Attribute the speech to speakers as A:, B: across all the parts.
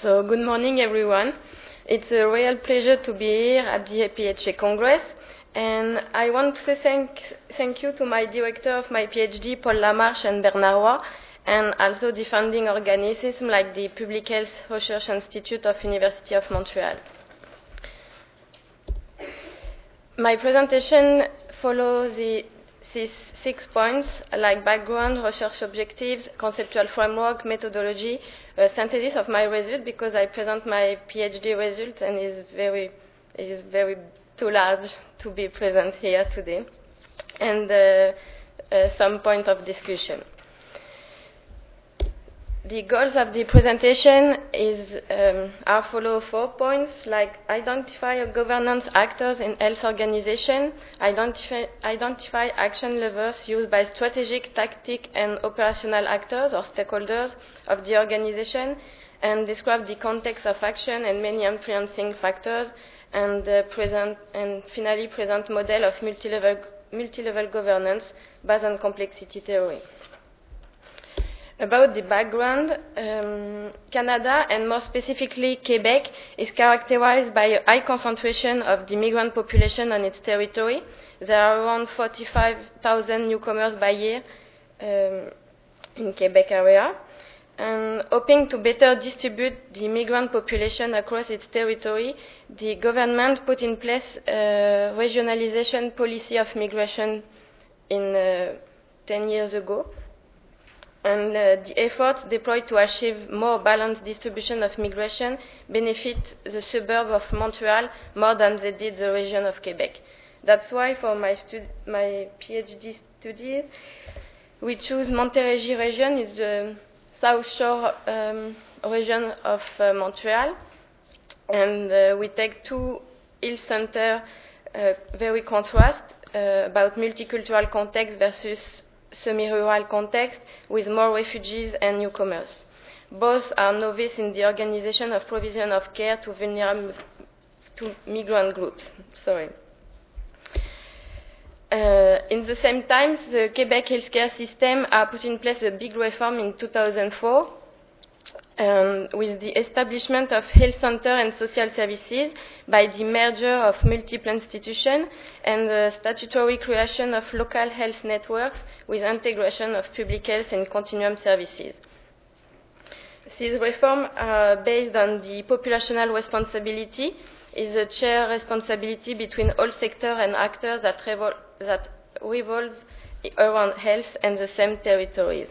A: So, good morning, everyone. It's a real pleasure to be here at the APHA Congress, and I want to say thank you to my director of my PhD, Paul Lamarche and Bernard Roy, and also the funding organisms like the Public Health Research Institute of University of Montreal. My presentation follows these 6 points, like background, research objectives, conceptual framework, methodology, synthesis of my result, because I present my PhD result and it is very too large to be present here today, and some point of discussion. The goals of the presentation are follow 4 points, like identify governance actors in health organization, identify action levers used by strategic, tactic, and operational actors or stakeholders of the organization, and describe the context of action and many influencing factors, and finally present model of multi-level governance based on complexity theory. About the background, Canada, and more specifically Quebec, is characterized by a high concentration of the migrant population on its territory. There are around 45,000 newcomers by year in Quebec area. And hoping to better distribute the migrant population across its territory, the government put in place a regionalization policy of migration in 10 years ago. And the efforts deployed to achieve more balanced distribution of migration benefit the suburb of Montreal more than they did the region of Quebec. That's why for my PhD studies, we choose Montérégie region, is the South Shore region of Montreal. And we take 2 hill centers, very contrast, about multicultural context versus semi-rural context with more refugees and newcomers. Both are novice in the organization of provision of care to vulnerable to migrant groups. In the same time, the Quebec healthcare system has put in place a big reform in 2004 with the establishment of health center and social services by the merger of multiple institutions and the statutory creation of local health networks with integration of public health and continuum services. These reforms are based on the populational responsibility, is a shared responsibility between all sectors and actors that revolve around health and the same territories.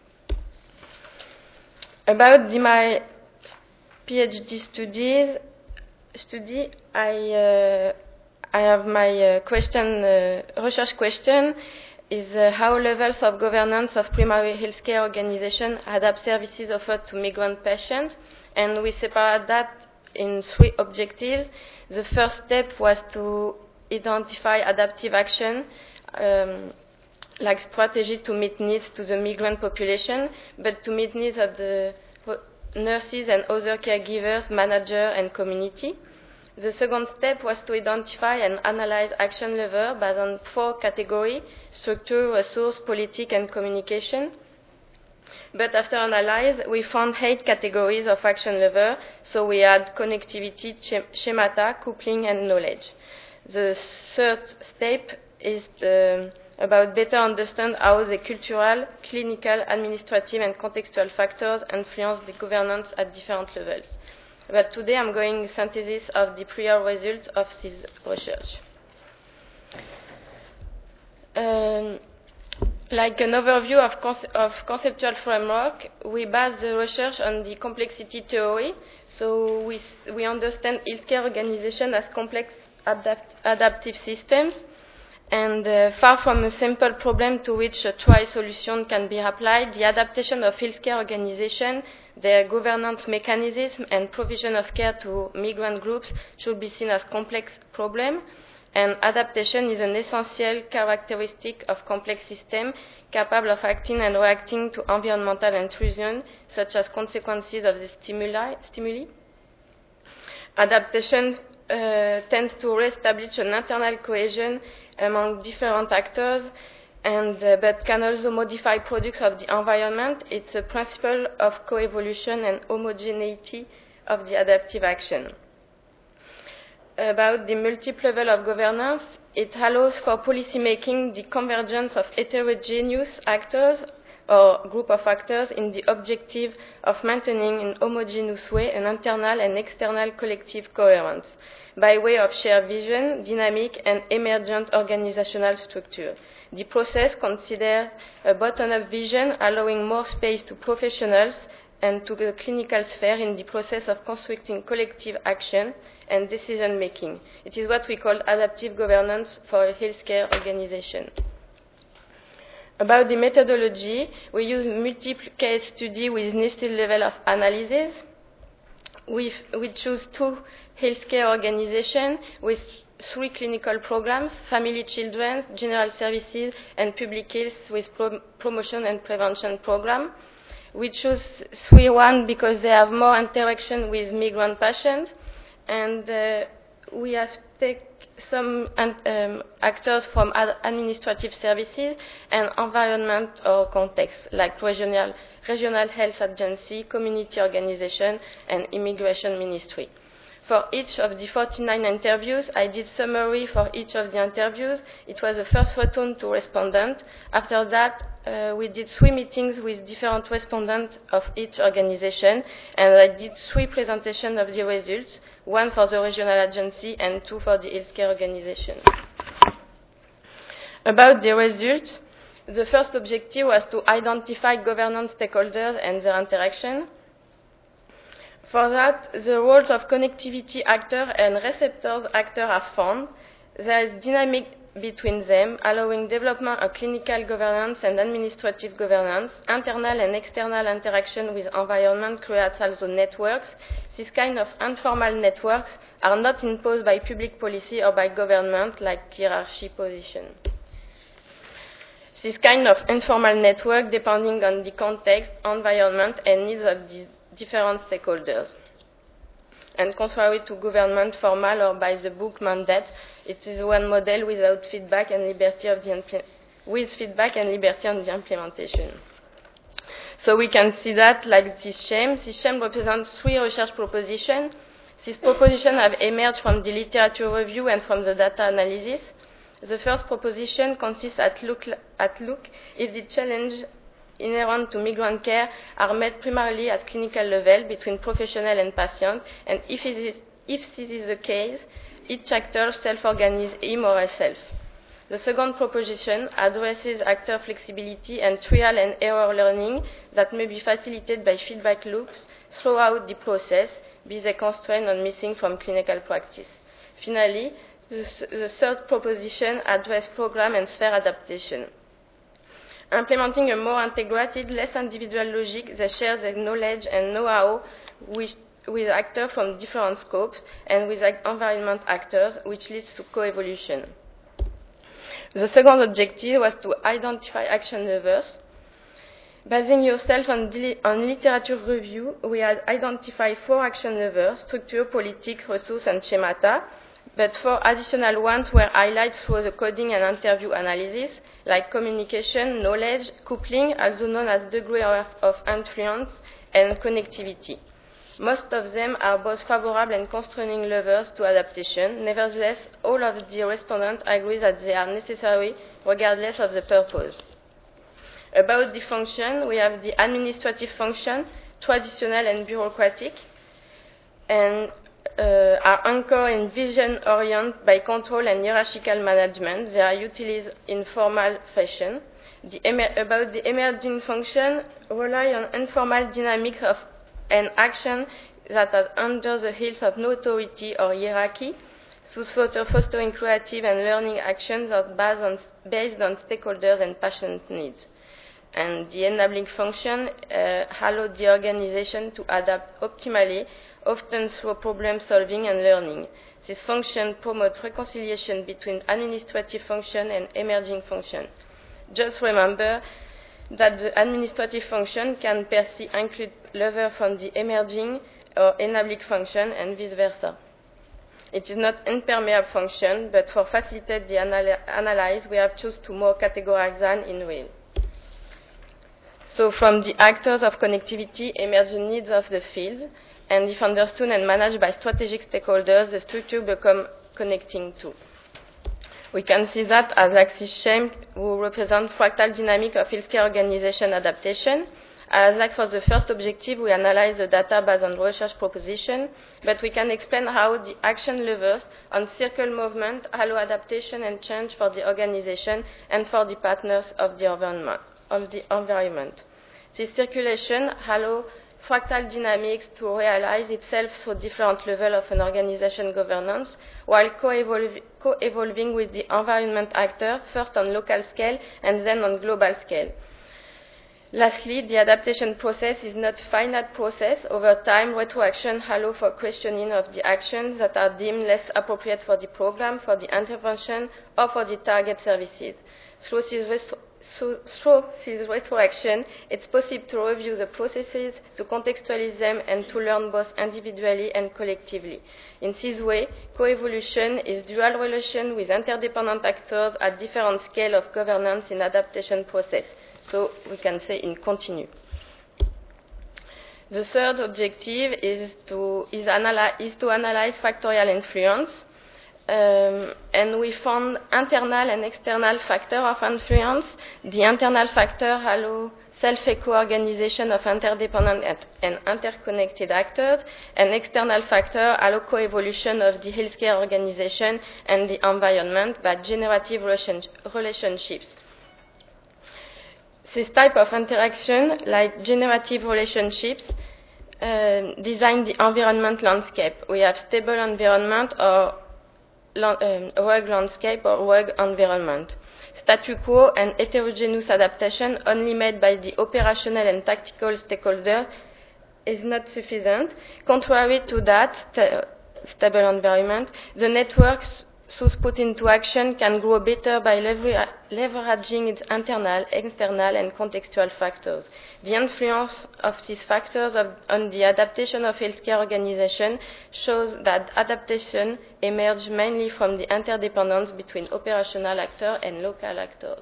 A: About my PhD study, I have my research question is how levels of governance of primary healthcare organization adapt services offered to migrant patients, and we separate that in 3 objectives. The first step was to identify adaptive action, like strategy to meet needs to the migrant population, but to meet needs of the nurses and other caregivers, manager, and community. The second step was to identify and analyze action levers based on 4 categories: structure, resource, politics, and communication. But after analyze, we found 8 categories of action levers, so we had connectivity, schemata, coupling, and knowledge. The third step is about better understand how the cultural, clinical, administrative, and contextual factors influence the governance at different levels. But today I'm going synthesis of the prior results of this research. Like an overview of conceptual framework, we base the research on the complexity theory. So we understand healthcare organization as complex adaptive systems, and far from a simple problem to which a try solution can be applied, the adaptation of healthcare organization, their governance mechanism, and provision of care to migrant groups should be seen as complex problem. And adaptation is an essential characteristic of complex systems capable of acting and reacting to environmental intrusion, such as consequences of the stimuli. Adaptation tends to reestablish an internal cohesion among different actors, but can also modify products of the environment. It's a principle of coevolution and homogeneity of the adaptive action. About the multiple level of governance, it allows for policy making the convergence of heterogeneous actors or group of actors in the objective of maintaining in homogeneous way an internal and external collective coherence by way of shared vision, dynamic and emergent organizational structure. The process considers a bottom-up vision allowing more space to professionals and to the clinical sphere in the process of constructing collective action and decision making. It is what we call adaptive governance for a healthcare organization. About the methodology, we use multiple case study with nested level of analysis. We choose 2 healthcare organizations with 3 clinical programs, family children, general services, and public health with promotion and prevention program. We choose 3-1 because they have more interaction with migrant patients, and we have taken some actors from administrative services and environment or context, like regional health agency, community organization, and immigration ministry. For each of the 49 interviews, I did summary for each of the interviews. It was the first return to respondent. After that, we did 3 meetings with different respondents of each organization, and I did 3 presentations of the results, 1 for the regional agency and 2 for the healthcare organization. About the results, the first objective was to identify governance stakeholders and their interaction. For that, the roles of connectivity actor and receptors actor are found. There is dynamic between them, allowing development of clinical governance and administrative governance. Internal and external interaction with environment creates also networks. This kind of informal networks are not imposed by public policy or by government, like hierarchy position. This kind of informal network, depending on the context, environment, and needs of the different stakeholders. And contrary to government formal or by the book mandate, it is one model without feedback and liberty of with feedback and liberty on the implementation. So we can see that like this scheme. This scheme represents 3 research propositions. These propositions have emerged from the literature review and from the data analysis. The first proposition consists at look if the challenge inherent to migrant care are met primarily at clinical level between professional and patient, and if this is the case, each actor self-organizes him or herself. The second proposition addresses actor flexibility and trial and error learning that may be facilitated by feedback loops throughout the process, be they constrained or missing from clinical practice. Finally, the third proposition addresses program and sphere adaptation. Implementing a more integrated, less individual logic, they share their knowledge and know-how with actors from different scopes and with environment actors, which leads to co-evolution. The second objective was to identify action levers. Basing yourself on literature review, we had identified 4 action levers: structure, politics, resource, and schemata. But 4 additional ones were highlighted through the coding and interview analysis, like communication, knowledge, coupling, also known as degree of influence, and connectivity. Most of them are both favorable and constraining levers to adaptation. Nevertheless, all of the respondents agree that they are necessary regardless of the purpose. About the function, we have the administrative function, traditional and bureaucratic, and are anchored in vision-oriented by control and hierarchical management. They are utilized in formal fashion. About the emerging function, rely on informal dynamics of an action that are under the heels of no authority or hierarchy, thus fostering creative and learning actions that are based on stakeholders and patient needs. And the enabling function allows the organization to adapt optimally, often through problem solving and learning. This function promotes reconciliation between administrative function and emerging function. Just remember that the administrative function can per se include levers from the emerging or enabling function and vice versa. It is not impermeable function, but for facilitate the analysis, we have chosen to more categorize than in real. So from the actors of connectivity emerge the needs of the field, and if understood and managed by strategic stakeholders, the structure becomes connecting too. We can see that as Axis Shem, who represents fractal dynamic of healthcare organization adaptation. As like for the first objective, we analyze the data based on research proposition, but we can explain how the action levers on circle movement allow adaptation and change for the organization and for the partners of the environment. This circulation allows fractal dynamics to realize itself through different levels of an organization governance, while co-evolving with the environment actor, first on local scale and then on global scale. Lastly, the adaptation process is not a finite process. Over time, retroaction allows for questioning of the actions that are deemed less appropriate for the program, for the intervention, or for the target services. Through this retroaction, it's possible to review the processes, to contextualize them, and to learn both individually and collectively. In this way, co-evolution is dual relation with interdependent actors at different scale of governance in adaptation process. So we can say in continu. The third objective is to analyze factorial influence. And we found internal and external factors of influence. The internal factor allows self-eco-organization of interdependent and interconnected actors, and external factor allow co-evolution of the healthcare organization and the environment by generative relationships. This type of interaction, like generative relationships, design the environment landscape. We have stable environment or rogue landscape or rogue environment. Statu quo and heterogeneous adaptation only made by the operational and tactical stakeholders is not sufficient. Contrary to that stable environment, the networks thus put into action can grow better by leveraging its internal, external, and contextual factors. The influence of these factors on the adaptation of healthcare organization shows that adaptation emerges mainly from the interdependence between operational actors and local actors.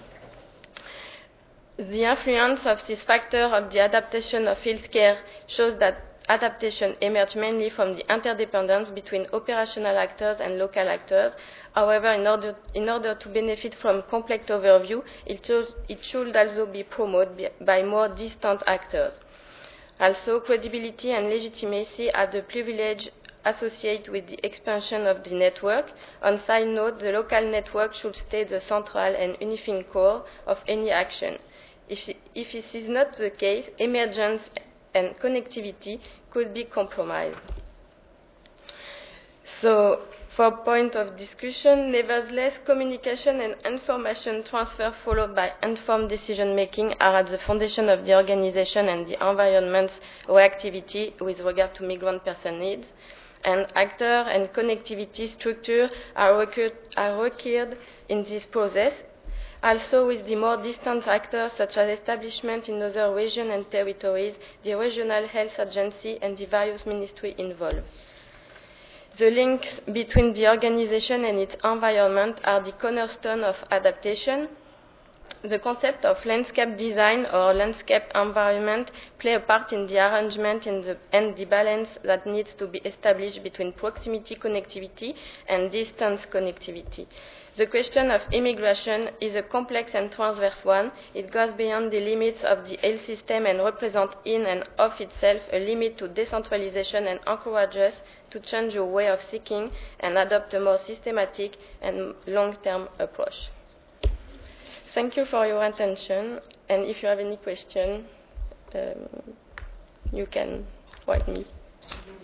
A: The influence of this factor of the adaptation of healthcare shows that adaptation emerges mainly from the interdependence between operational actors and local actors. However, in order to benefit from complex overview, it should also be promoted by more distant actors. Also, credibility and legitimacy are the privilege associated with the expansion of the network. On side note, the local network should stay the central and unifying core of any action. If this is not the case, emergence and connectivity could be compromised. So, for point of discussion, nevertheless, communication and information transfer followed by informed decision-making are at the foundation of the organization and the environment's reactivity with regard to migrant person needs. And actor and connectivity structure are required in this process. Also, with the more distant actors, such as establishment in other regions and territories, the regional health agency, and the various ministries involved. The links between the organization and its environment are the cornerstone of adaptation. The concept of landscape design or landscape environment play a part in the arrangement and the balance that needs to be established between proximity connectivity and distance connectivity. The question of immigration is a complex and transverse one. It goes beyond the limits of the health system and represents in and of itself a limit to decentralization and encourages us to change our way of thinking and adopt a more systematic and long-term approach. Thank you for your attention, and if you have any question, you can write me.